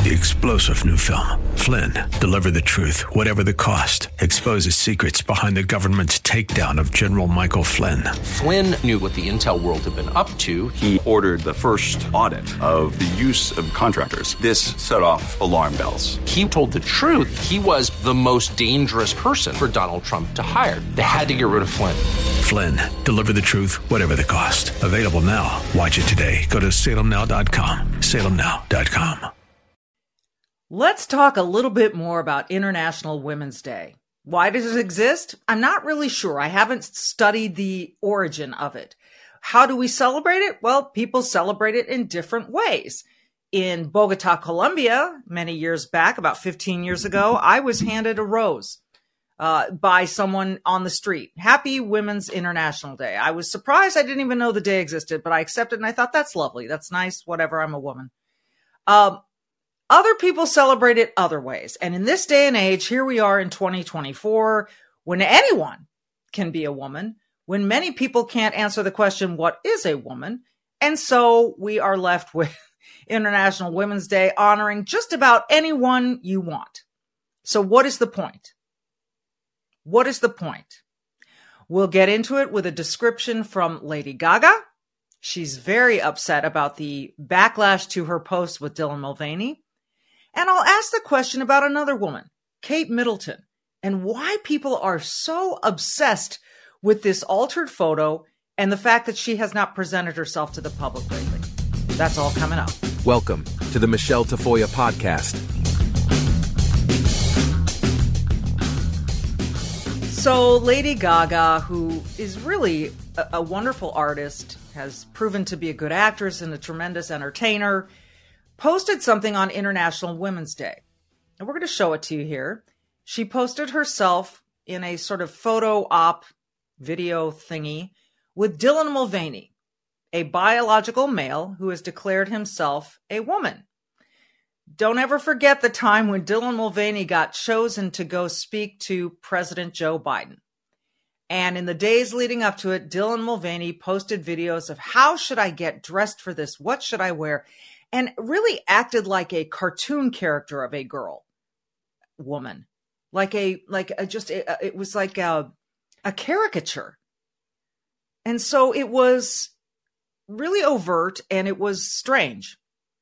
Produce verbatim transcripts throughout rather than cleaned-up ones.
The explosive new film, Flynn, deliver the truth, whatever the cost, exposes secrets behind the government's takedown of General Michael Flynn. Flynn knew what the intel world had been up to. He ordered the first audit of the use of contractors. This set off alarm bells. He told the truth. He was the most dangerous person for Donald Trump to hire. They had to get rid of Flynn. Flynn, deliver the truth, whatever the cost. Available now. Watch it today. Go to salem now dot com. salem now dot com. Let's talk a little bit more about International Women's Day. Why does it exist? I'm not really sure. I haven't studied the origin of it. How do we celebrate it? Well, people celebrate it in different ways. In Bogota, Colombia, many years back, about fifteen years ago, I was handed a rose uh, by someone on the street. Happy Women's International Day. I was surprised. I didn't even know the day existed, but I accepted and I thought, that's lovely. That's nice. Whatever. I'm a woman. Um, Other people celebrate it other ways. And in this day and age, here we are in twenty twenty-four, when anyone can be a woman, when many people can't answer the question, what is a woman? And so we are left with International Women's Day honoring just about anyone you want. So what is the point? What is the point? We'll get into it with a description from Lady Gaga. She's very upset about the backlash to her post with Dylan Mulvaney. And I'll ask the question about another woman, Kate Middleton, and why people are so obsessed with this altered photo and the fact that she has not presented herself to the public lately. That's all coming up. Welcome to the Michelle Tafoya podcast. So Lady Gaga, who is really a, a wonderful artist, has proven to be a good actress and a tremendous entertainer, posted something on International Women's Day. And we're going to show it to you here. She posted herself in a sort of photo op video thingy with Dylan Mulvaney, a biological male who has declared himself a woman. Don't ever forget the time when Dylan Mulvaney got chosen to go speak to President Joe Biden. And in the days leading up to it, Dylan Mulvaney posted videos of how should I get dressed for this? What should I wear? And really acted like a cartoon character of a girl, woman, like a, like a, just, a, it was like a, a caricature. And so it was really overt and it was strange,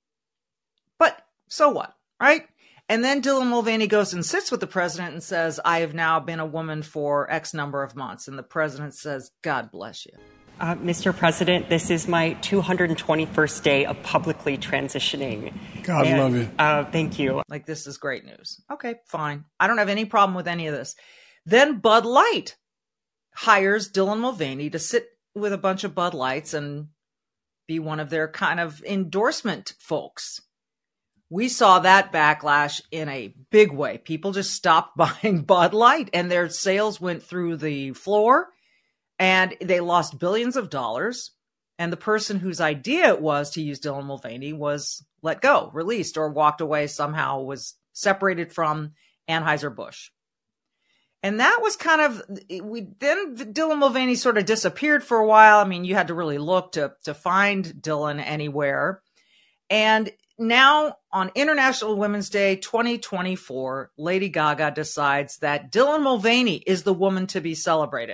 but so what, right? And then Dylan Mulvaney goes and sits with the president and says, I have now been a woman for X number of months. And the president says, God bless you. Uh, Mister President, this is my two hundred twenty-first day of publicly transitioning. God and, love you. Uh, thank you. Like, this is great news. Okay, fine. I don't have any problem with any of this. Then Bud Light hires Dylan Mulvaney to sit with a bunch of Bud Lights and be one of their kind of endorsement folks. We saw that backlash in a big way. People just stopped buying Bud Light and their sales went through the floor. And they lost billions of dollars. And the person whose idea it was to use Dylan Mulvaney was let go, released, or walked away somehow, was separated from Anheuser-Busch. And that was kind of, we then Dylan Mulvaney sort of disappeared for a while. I mean, you had to really look to, to find Dylan anywhere. And now on International Women's Day twenty twenty-four, Lady Gaga decides that Dylan Mulvaney is the woman to be celebrated.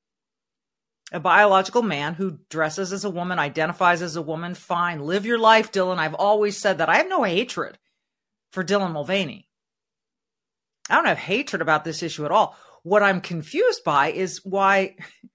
A biological man who dresses as a woman, identifies as a woman, fine. Live your life, Dylan. I've always said that. I have no hatred for Dylan Mulvaney. I don't have hatred about this issue at all. What I'm confused by is why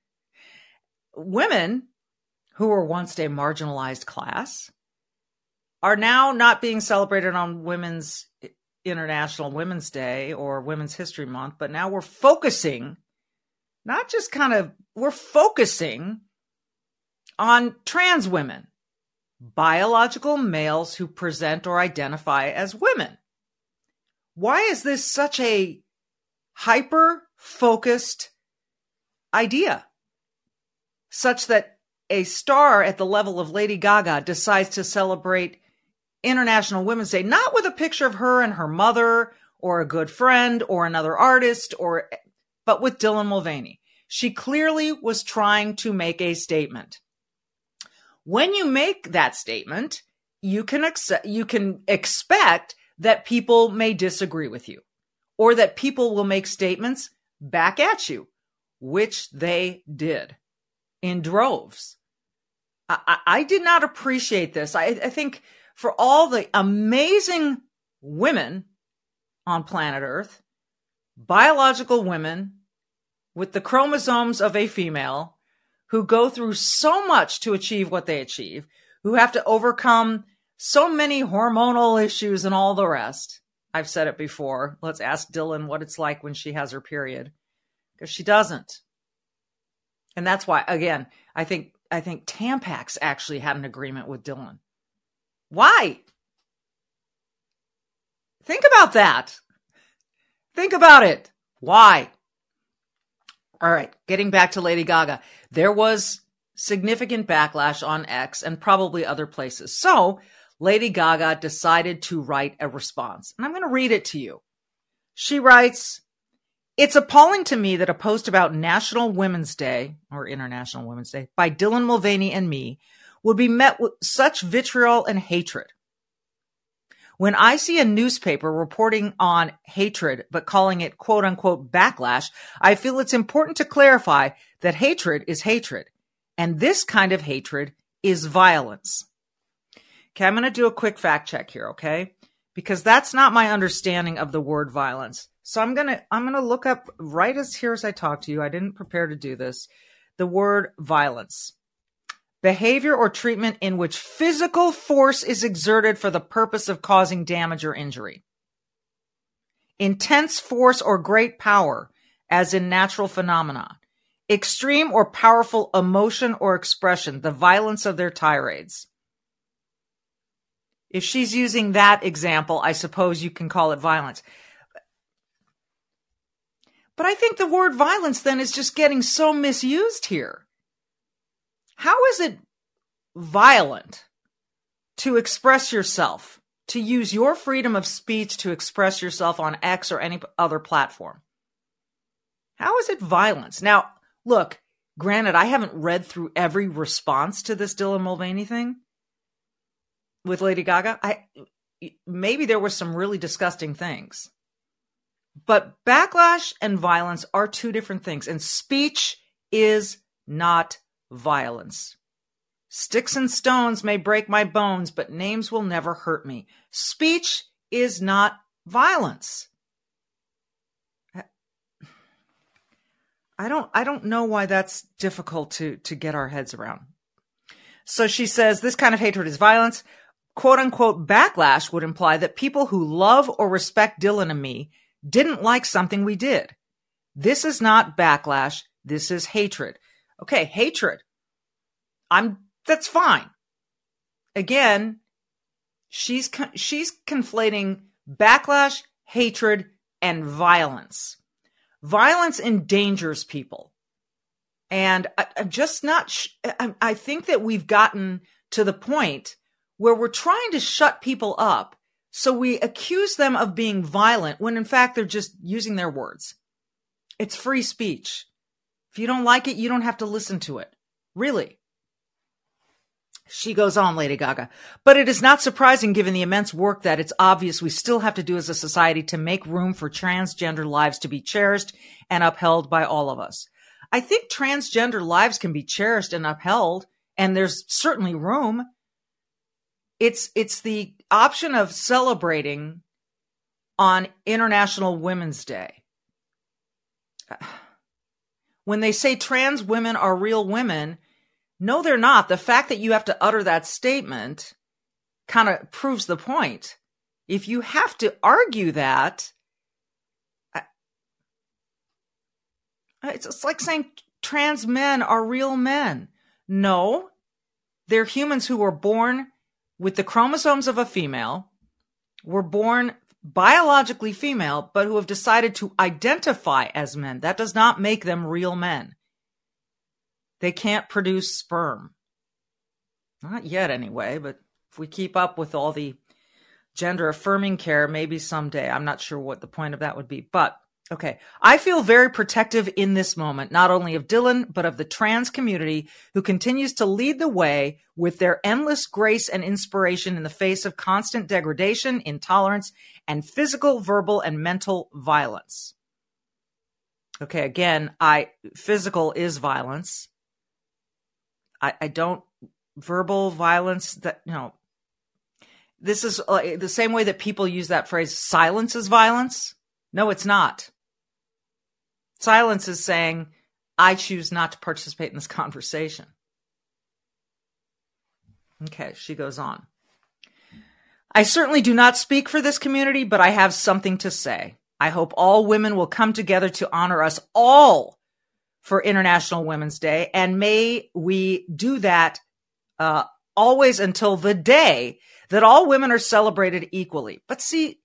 women who were once a marginalized class are now not being celebrated on Women's International Women's Day or Women's History Month, but now we're focusing Not just kind of, we're focusing on trans women, biological males who present or identify as women. Why is this such a hyper-focused idea? Such that a star at the level of Lady Gaga decides to celebrate International Women's Day, not with a picture of her and her mother or a good friend or another artist, or but with Dylan Mulvaney. She clearly was trying to make a statement. When you make that statement, you can accept, you can expect that people may disagree with you, or that people will make statements back at you, which they did in droves. I, I, I did not appreciate this. I, I think for all the amazing women on planet Earth, biological women with the chromosomes of a female who go through so much to achieve what they achieve, who have to overcome so many hormonal issues and all the rest. I've said it before. Let's ask Dylan what it's like when she has her period, because she doesn't. And that's why, again, I think I think Tampax actually had an agreement with Dylan. Why? Think about that. Think about it. Why? All right, getting back to Lady Gaga. There was significant backlash on X and probably other places. So Lady Gaga decided to write a response. And I'm going to read it to you. She writes, "It's appalling to me that a post about National Women's Day, or International Women's Day, by Dylan Mulvaney and me would be met with such vitriol and hatred. When I see a newspaper reporting on hatred, but calling it quote unquote backlash, I feel it's important to clarify that hatred is hatred. And this kind of hatred is violence." Okay, I'm going to do a quick fact check here, okay? Because that's not my understanding of the word violence. So I'm going to I'm going to look up right as here as I talk to you. I didn't prepare to do this. The word violence. Behavior or treatment in which physical force is exerted for the purpose of causing damage or injury. Intense force or great power, as in natural phenomena. Extreme or powerful emotion or expression, the violence of their tirades. If she's using that example, I suppose you can call it violence. But I think the word violence then is just getting so misused here. How is it violent to express yourself, to use your freedom of speech to express yourself on X or any other platform? How is it violence? Now, look, granted, I haven't read through every response to this Dylan Mulvaney thing with Lady Gaga. I maybe there were some really disgusting things. But backlash and violence are two different things, and speech is not violence. Sticks and stones may break my bones, but names will never hurt me. Speech is not violence. I don't I don't know why that's difficult to, to get our heads around. So she says, this kind of hatred is violence. Quote unquote backlash would imply that people who love or respect Dylan and me didn't like something we did. This is not backlash. This is hatred. Okay, hatred. I'm, that's fine. Again, she's, she's conflating backlash, hatred, and violence. Violence endangers people. And I, I'm just not, sh- I, I think that we've gotten to the point where we're trying to shut people up. So we accuse them of being violent when in fact they're just using their words. It's free speech. If you don't like it, you don't have to listen to it. Really. She goes on, Lady Gaga. But it is not surprising given the immense work that it's obvious we still have to do as a society to make room for transgender lives to be cherished and upheld by all of us. I think transgender lives can be cherished and upheld, and there's certainly room. It's it's the option of celebrating on International Women's Day. When they say trans women are real women, no, they're not. The fact that you have to utter that statement kind of proves the point. If you have to argue that, it's, it's like saying trans men are real men. No, they're humans who were born with the chromosomes of a female, were born biologically female, but who have decided to identify as men. That does not make them real men. They can't produce sperm. Not yet anyway, but if we keep up with all the gender affirming care, maybe someday. I'm not sure what the point of that would be. But Okay. I feel very protective in this moment, not only of Dylan, but of the trans community who continues to lead the way with their endless grace and inspiration in the face of constant degradation, intolerance, and physical, verbal, and mental violence. Okay. Again, I, physical is violence. I, I don't, verbal violence that, you know, this is uh, the same way that people use that phrase, silence is violence. No, it's not. Silence is saying, I choose not to participate in this conversation. Okay, she goes on. I certainly do not speak for this community, but I have something to say. I hope all women will come together to honor us all for International Women's Day, and may we do that uh, always until the day that all women are celebrated equally. But see,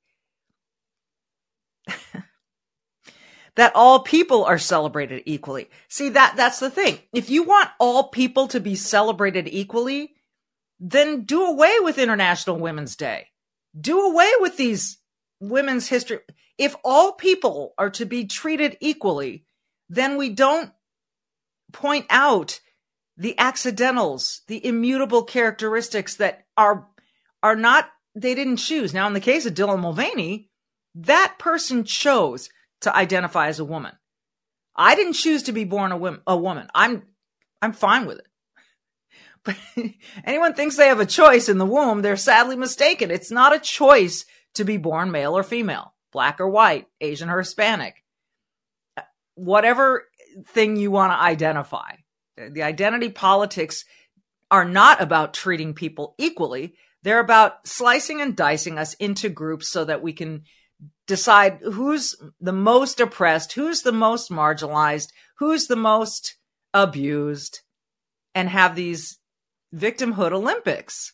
that all people are celebrated equally. See, that that's the thing. If you want all people to be celebrated equally, then do away with International Women's Day. Do away with these women's history. If all people are to be treated equally, then we don't point out the accidentals, the immutable characteristics that are are not, they didn't choose. Now, in the case of Dylan Mulvaney, that person chose to identify as a woman. I didn't choose to be born a, woman, a woman. I'm, I'm fine with it. But anyone thinks they have a choice in the womb, they're sadly mistaken. It's not a choice to be born male or female, black or white, Asian or Hispanic, whatever thing you want to identify. The identity politics are not about treating people equally. They're about slicing and dicing us into groups so that we can decide who's the most oppressed, who's the most marginalized, who's the most abused, and have these victimhood Olympics.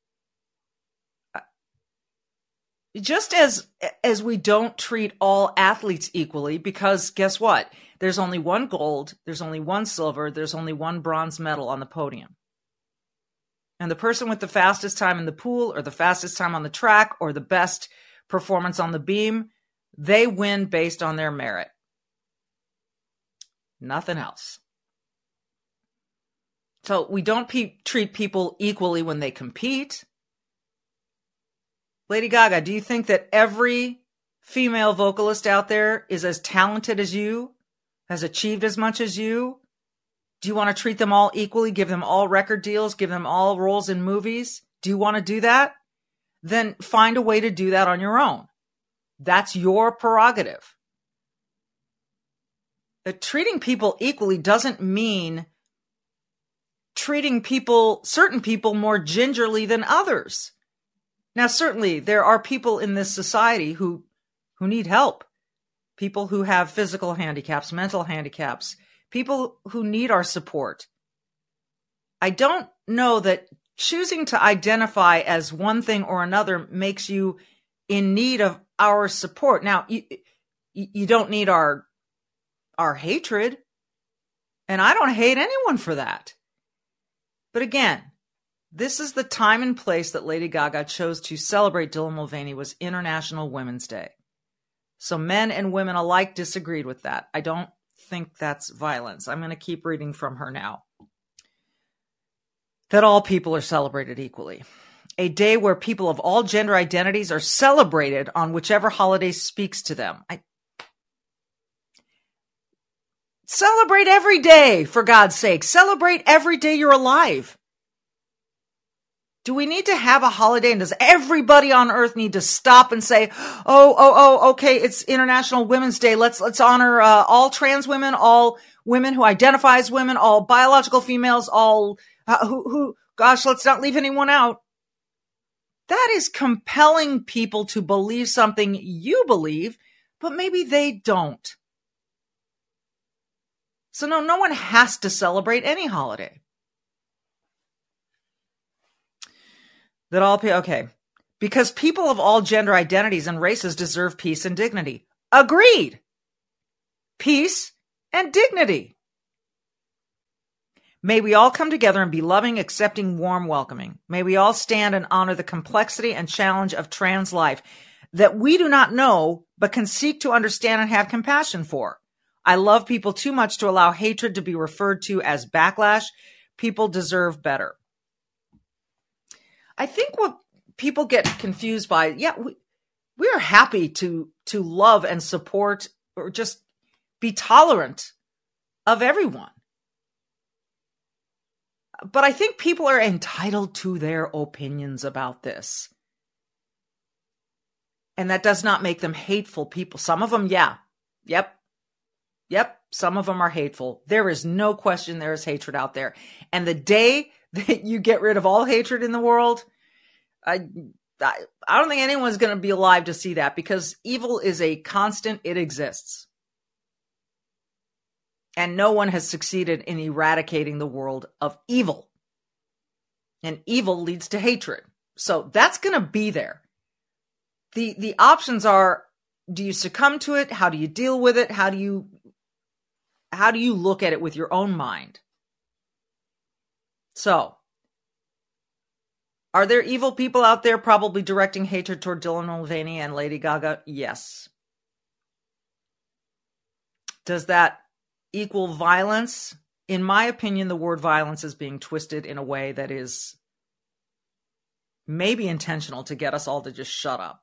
Just as as we don't treat all athletes equally, because guess what? There's only one gold, there's only one silver, there's only one bronze medal on the podium. And the person with the fastest time in the pool or the fastest time on the track or the best performance on the beam, they win based on their merit. Nothing else. So we don't pe- treat people equally when they compete. Lady Gaga, do you think that every female vocalist out there is as talented as you, has achieved as much as you? Do you want to treat them all equally, give them all record deals, give them all roles in movies? Do you want to do that? Then find a way to do that on your own. That's your prerogative. But treating people equally doesn't mean treating people, certain people, more gingerly than others. Now, certainly there are people in this society who, who need help. People who have physical handicaps, mental handicaps, people who need our support. I don't know that choosing to identify as one thing or another makes you in need of our support. Now, you, you don't need our, our hatred, and I don't hate anyone for that. But again, this is the time and place that Lady Gaga chose to celebrate Dylan Mulvaney was International Women's Day. So men and women alike disagreed with that. I don't think that's violence. I'm going to keep reading from her now. That all people are celebrated equally. A day where people of all gender identities are celebrated on whichever holiday speaks to them. I... Celebrate every day, for God's sake. Celebrate every day you're alive. Do we need to have a holiday, and does everybody on earth need to stop and say, oh, oh, oh, okay, it's International Women's Day. Let's, let's honor uh, all trans women, all women who identify as women, all biological females, all uh, who, who, gosh, let's not leave anyone out. That is compelling people to believe something you believe, but maybe they don't. So no, no one has to celebrate any holiday. That all people, okay. Because people of all gender identities and races deserve peace and dignity. Agreed. Peace and dignity. May we all come together and be loving, accepting, warm, welcoming. May we all stand and honor the complexity and challenge of trans life. that we do not know, but can seek to understand and have compassion for. I love people too much to allow hatred to be referred to as backlash. People deserve better. I think what people get confused by, yeah, we, we are happy to, to love and support or just be tolerant of everyone. But I think people are entitled to their opinions about this. And that does not make them hateful people. Some of them, yeah. Yep. Yep. Some of them are hateful. There is no question there is hatred out there. And the day that you get rid of all hatred in the world, I, I, I don't think anyone's going to be alive to see that, because evil is a constant. It exists. And no one has succeeded in eradicating the world of evil. And evil leads to hatred. So that's going to be there. The, the options are, do you succumb to it? How do you deal with it? How do you, how do you look at it with your own mind? So, are there evil people out there probably directing hatred toward Dylan Mulvaney and Lady Gaga? Yes. Does that equal violence? In my opinion, the word violence is being twisted in a way that is maybe intentional to get us all to just shut up.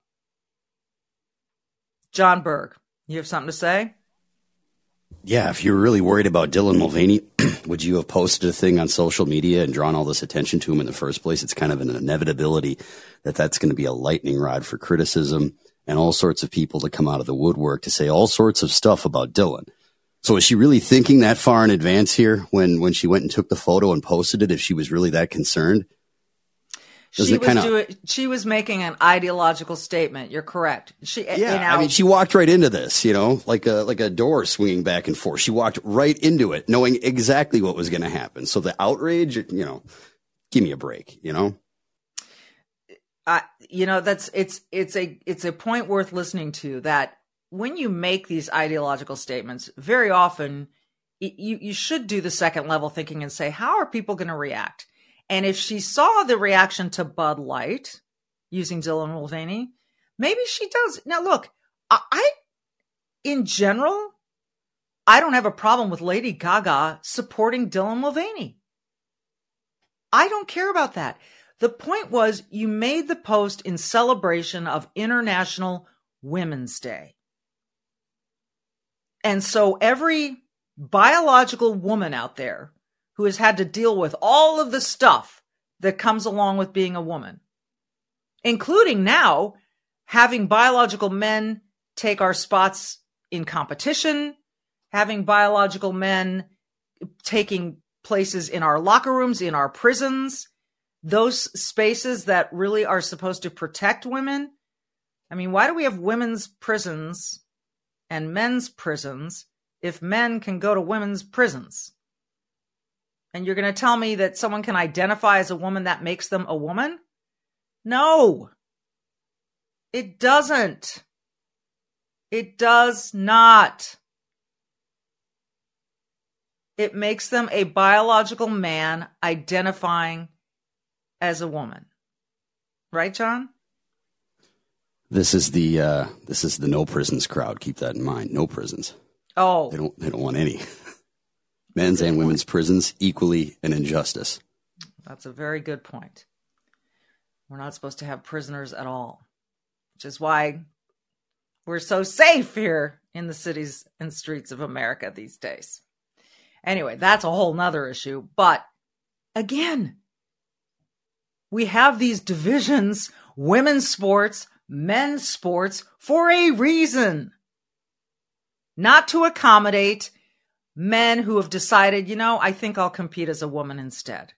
John Berg, you have something to say? Yeah, if you're really worried about Dylan Mulvaney, would you have posted a thing on social media and drawn all this attention to him in the first place? It's kind of an inevitability that that's going to be a lightning rod for criticism and all sorts of people to come out of the woodwork to say all sorts of stuff about Dylan. So is she really thinking that far in advance here when, when she went and took the photo and posted it, if she was really that concerned? Doesn't She was kinda... doing. She was making an ideological statement. You're correct. She, yeah, you know, I mean, she walked right into this, you know, like a like a door swinging back and forth. She walked right into it, knowing exactly what was going to happen. So the outrage, you know, give me a break, you know. I, you know, that's it's it's a it's a point worth listening to. That when you make these ideological statements, very often you you should do the second level thinking and say, how are people going to react? And if she saw the reaction to Bud Light using Dylan Mulvaney, maybe she does. Now, look, I, I, in general, I don't have a problem with Lady Gaga supporting Dylan Mulvaney. I don't care about that. The point was, you made the post in celebration of International Women's Day. And so every biological woman out there who has had to deal with all of the stuff that comes along with being a woman, including now having biological men take our spots in competition, having biological men taking places in our locker rooms, in our prisons, those spaces that really are supposed to protect women. I mean, why do we have women's prisons and men's prisons if men can go to women's prisons? And you're going to tell me that someone can identify as a woman that makes them a woman? No, it doesn't. It does not. It makes them a biological man identifying as a woman. Right, John? This is the uh, this is the no prisons crowd. Keep that in mind. No prisons. Oh, they don't they don't want any. Men's and women's prisons, equally an injustice. That's a very good point. We're not supposed to have prisoners at all, which is why we're so safe here in the cities and streets of America these days. Anyway, that's a whole nother issue. But again, we have these divisions, women's sports, men's sports, for a reason. Not to accommodate men who have decided, you know, I think I'll compete as a woman instead.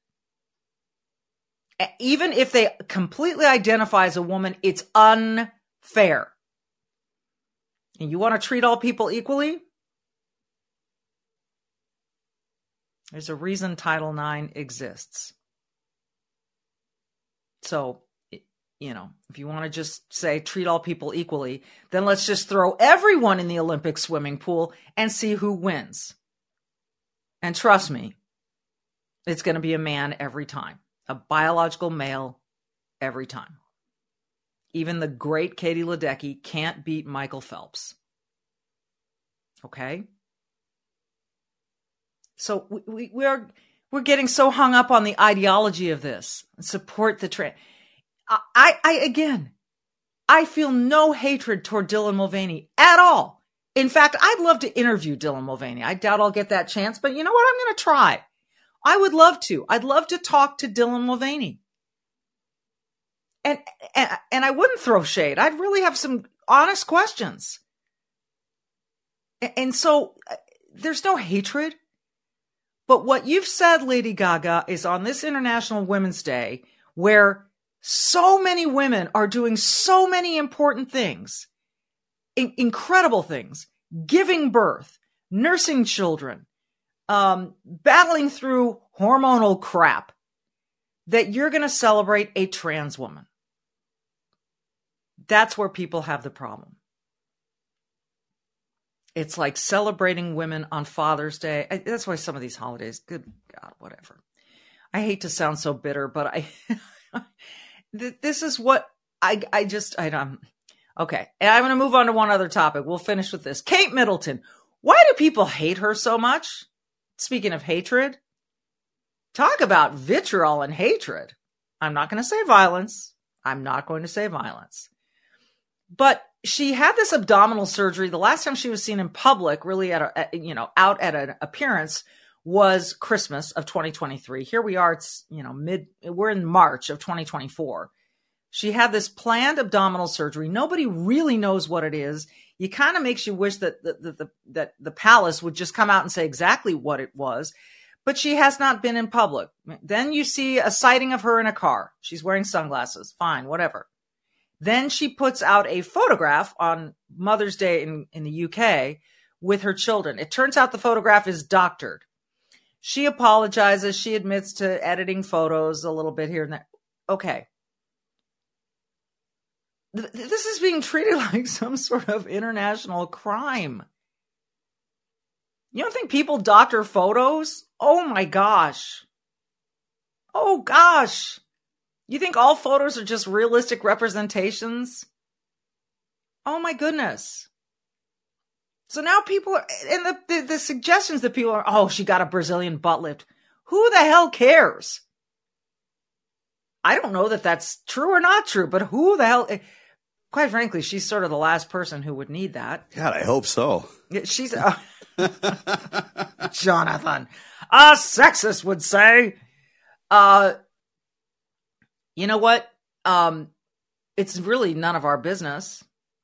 Even if they completely identify as a woman, it's unfair. And you want to treat all people equally? There's a reason Title nine exists. So, you know, if you want to just say treat all people equally, then let's just throw everyone in the Olympic swimming pool and see who wins. And trust me, it's going to be a man every time, a biological male every time. Even the great Katie Ledecky can't beat Michael Phelps. Okay? So we, we, we are, we're getting so hung up on the ideology of this. Support the trans. I, I, I, again, I feel no hatred toward Dylan Mulvaney at all. In fact, I'd love to interview Dylan Mulvaney. I doubt I'll get that chance, but you know what? I'm going to try. I would love to. I'd love to talk to Dylan Mulvaney. And, and, and I wouldn't throw shade. I'd really have some honest questions. And, and so uh, there's no hatred. But what you've said, Lady Gaga, is on this International Women's Day, where so many women are doing so many important things, in- incredible things, giving birth, nursing children, um, battling through hormonal crap, that you're going to celebrate a trans woman. That's where people have the problem. It's like celebrating women on Father's Day. I, that's why some of these holidays, good God, whatever. I hate to sound so bitter, but I, this is what I, I just, I don't, okay. And I'm going to move on to one other topic. We'll finish with this. Kate Middleton. Why do people hate her so much? Speaking of hatred, talk about vitriol and hatred. I'm not going to say violence. I'm not going to say violence. But she had this abdominal surgery. The last time she was seen in public, really at a, you know, out at an appearance, was Christmas of twenty twenty-three. Here we are. It's, you know, mid, we're in March of twenty twenty-four. She had this planned abdominal surgery. Nobody really knows what it is. It kind of makes you wish that the, the, the, that the palace would just come out and say exactly what it was. But she has not been in public. Then you see a sighting of her in a car. She's wearing sunglasses. Fine, whatever. Then she puts out a photograph on Mother's Day in, in the U K with her children. It turns out the photograph is doctored. She apologizes. She admits to editing photos a little bit here and there. Okay. Th- this is being treated like some sort of international crime. You don't think people doctor photos? Oh my gosh. Oh gosh. You think all photos are just realistic representations? Oh my goodness. So now people are, and the, the, the suggestions that people are, oh, she got a Brazilian butt lift. Who the hell cares? I don't know that that's true or not true, but who the hell, quite frankly, she's sort of the last person who would need that. God, I hope so. She's, uh, Jonathan, a sexist would say, uh, you know what? Um, it's really none of our business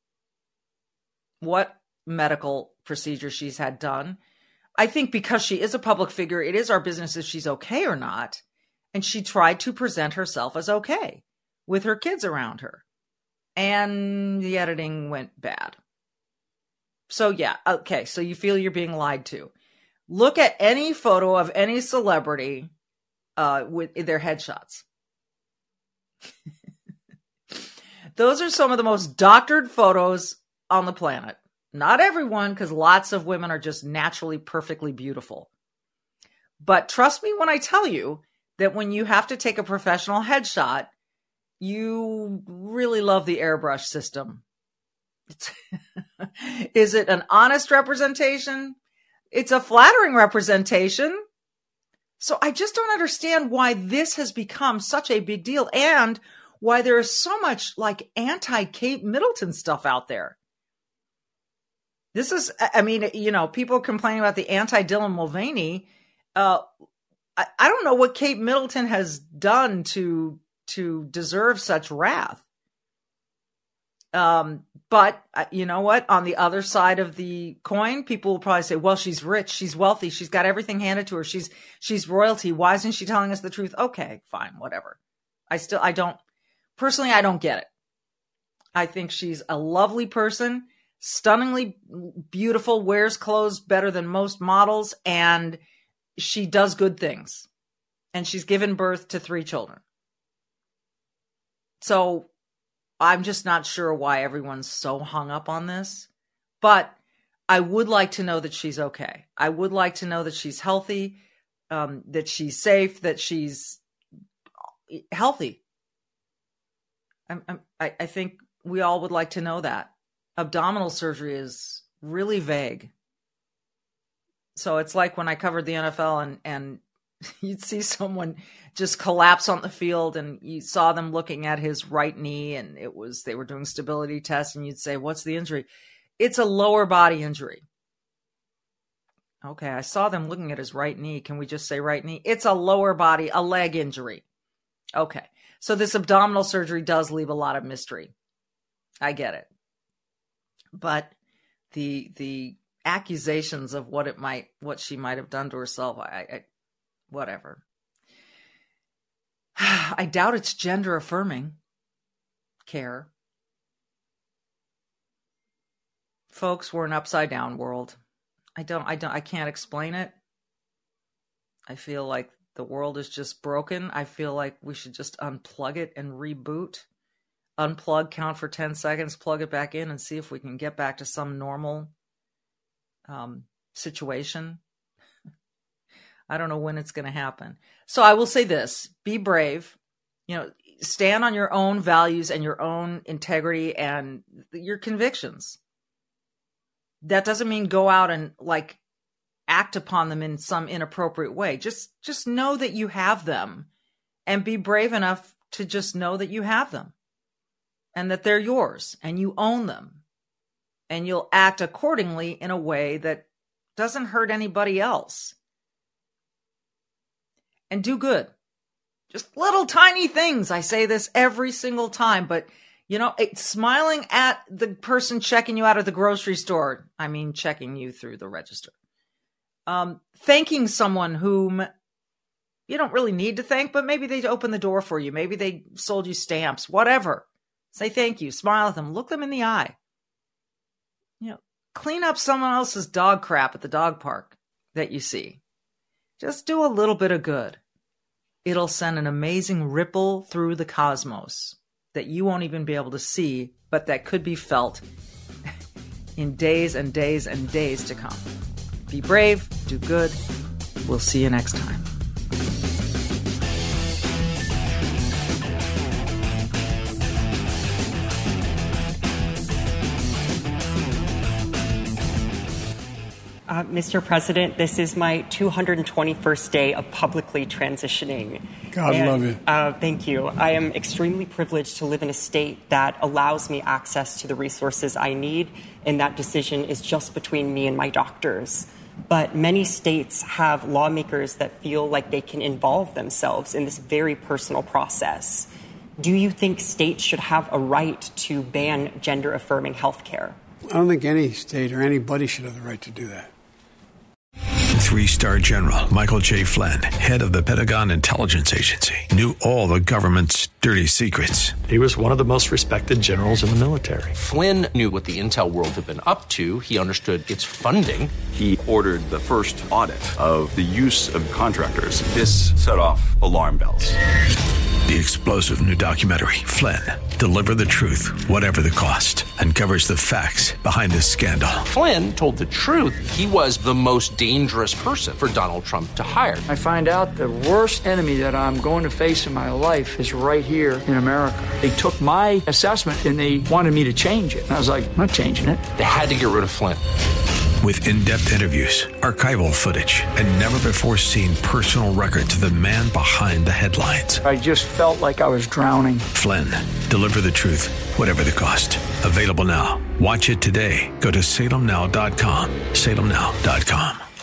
what medical procedure she's had done. I think because she is a public figure, it is our business if she's okay or not. And she tried to present herself as okay with her kids around her. And the editing went bad. So yeah, okay, so you feel you're being lied to. Look at any photo of any celebrity uh, with their headshots. Those are some of the most doctored photos on the planet. Not everyone, because lots of women are just naturally perfectly beautiful. But trust me when I tell you that when you have to take a professional headshot, you really love the airbrush system. It's is it an honest representation? It's a flattering representation. So I just don't understand why this has become such a big deal and why there is so much like anti-Kate Middleton stuff out there. This is, I mean, you know, people complaining about the anti-Dylan Mulvaney. Uh, I, I don't know what Kate Middleton has done to, to deserve such wrath. Um, but uh, you know what? On the other side of the coin, people will probably say, well, she's rich. She's wealthy. She's got everything handed to her. She's, she's royalty. Why isn't she telling us the truth? Okay, fine, whatever. I still, I don't, personally, I don't get it. I think she's a lovely person, stunningly beautiful, wears clothes better than most models, and she does good things. And she's given birth to three children. So I'm just not sure why everyone's so hung up on this, but I would like to know that she's okay. I would like to know that she's healthy, um, that she's safe, that she's healthy. I'm, I'm, I, I think we all would like to know that. Abdominal surgery is really vague. So it's like when I covered the N F L and, and you'd see someone just collapse on the field and you saw them looking at his right knee and it was, they were doing stability tests and you'd say, what's the injury? It's a lower body injury. Okay, I saw them looking at his right knee. Can we just say right knee? It's a lower body, a leg injury. Okay, so this abdominal surgery does leave a lot of mystery. I get it. But the the accusations of what it might, what she might have done to herself, I, I whatever. I doubt it's gender affirming care. Folks, we're an upside down world. I don't, I don't, I can't explain it. I feel like the world is just broken. I feel like we should just unplug it and reboot. Unplug, count for ten seconds, plug it back in and see if we can get back to some normal um, situation. I don't know when it's going to happen. So I will say this, be brave, you know, stand on your own values and your own integrity and your convictions. That doesn't mean go out and like act upon them in some inappropriate way. Just, just know that you have them and be brave enough to just know that you have them and that they're yours and you own them and you'll act accordingly in a way that doesn't hurt anybody else. And do good. Just little tiny things. I say this every single time, but you know, it's smiling at the person checking you out of the grocery store. I mean, checking you through the register. Um, thanking someone whom you don't really need to thank, but maybe they opened the door for you. Maybe they sold you stamps, whatever. Say thank you. Smile at them. Look them in the eye. You know, clean up someone else's dog crap at the dog park that you see. Just do a little bit of good. It'll send an amazing ripple through the cosmos that you won't even be able to see, but that could be felt in days and days and days to come. Be brave, do good. We'll see you next time. Uh, Mister President, this is my two hundred twenty-first day of publicly transitioning. God and, love you. Uh, thank you. I am extremely privileged to live in a state that allows me access to the resources I need, and that decision is just between me and my doctors. But many states have lawmakers that feel like they can involve themselves in this very personal process. Do you think states should have a right to ban gender-affirming health care? I don't think any state or anybody should have the right to do that. Three-star General Michael J. Flynn, head of the Pentagon Intelligence Agency, knew all the government's dirty secrets. He was one of the most respected generals in the military. Flynn knew what the intel world had been up to. He understood its funding. He ordered the first audit of the use of contractors. This set off alarm bells. The explosive new documentary, Flynn, Deliver the Truth, Whatever the Cost, uncovers the facts behind this scandal. Flynn told the truth. He was the most dangerous person for Donald Trump to hire. I find out the worst enemy that I'm going to face in my life is right here in America. They took my assessment and they wanted me to change it. And I was like, I'm not changing it. They had to get rid of Flynn. With in-depth interviews, archival footage, and never-before-seen personal records of the man behind the headlines. I just felt like I was drowning. Flynn, Deliver the Truth, Whatever the Cost. Available now. Watch it today. Go to salem now dot com. salem now dot com.